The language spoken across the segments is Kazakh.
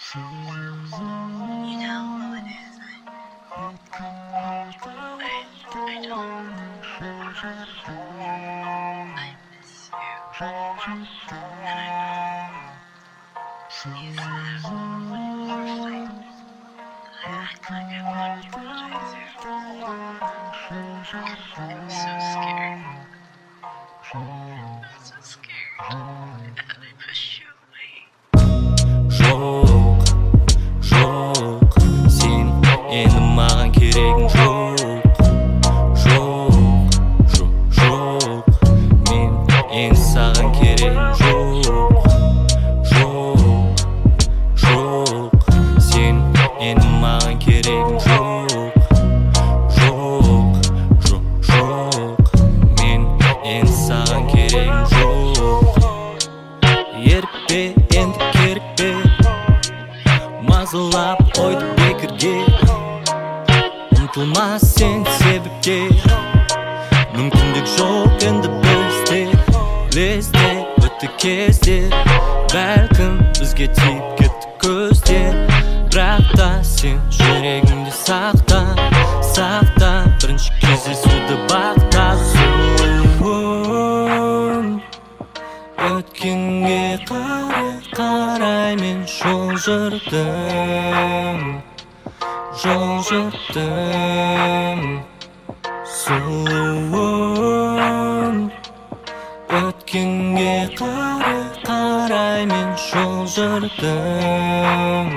You know who it is. I don't. I miss you. And I know you said when we were fighting that I act like I wanted to apologize you. I'm so scared. I'm so scared. And I pushed you away. Жоқ, сен енді маған керегің жоқ. Мен енді саған керегім жоқ. Сен енді маған керегің жоқ. Мен енді саған керегім жоқ. Ерікпе, енді керікпе, мазалап қойды бекерге. Ұмтылма сен себепке, мүмкіндік жоқ енді бізде. Лезде өтті кездер, бәлкім бізге тиіп кетті көздер. Бірақ та сен жүрегіңде сақта, бірінші кездесуді бақта. Өткенге қарай мен жол жүрдім. Сұлуым, өткенге қарай мен жол жүрдім.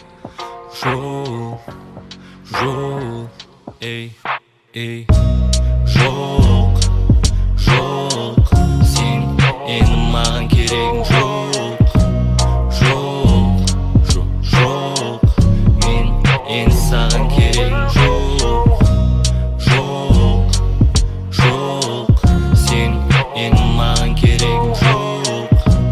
Жол, ей, жоқ, сен енді маған керегің жоқ. Мен енді саған керегім жоқ. Сен енді маған керегің жоқ.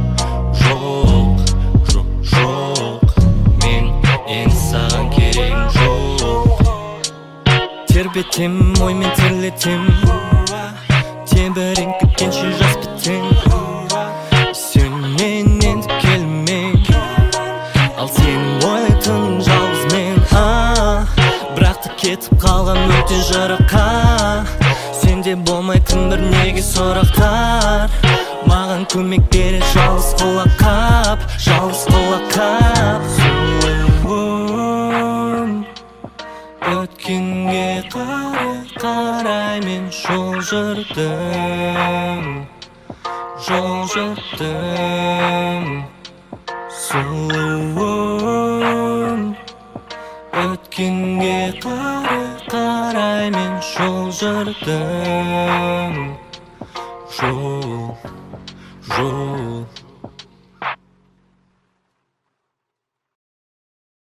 Мен енді саған керегім жоқ. Тербетем, оймен терлетем, тебіреніп кеткенше жас бітем. Сенен енді келмей, ал сенің ойлайтын жалғыз мен. Бірақ та кетіп қалған өте жыраққа. Сенде болмайтын бір неге сұрақтар. Маған көмек берер жалғыз құлаққап. Сұлуым, өткенге қарай мен жол жүрдім. Сұлуым, өткенге қарай мен жол жүрдім. Жол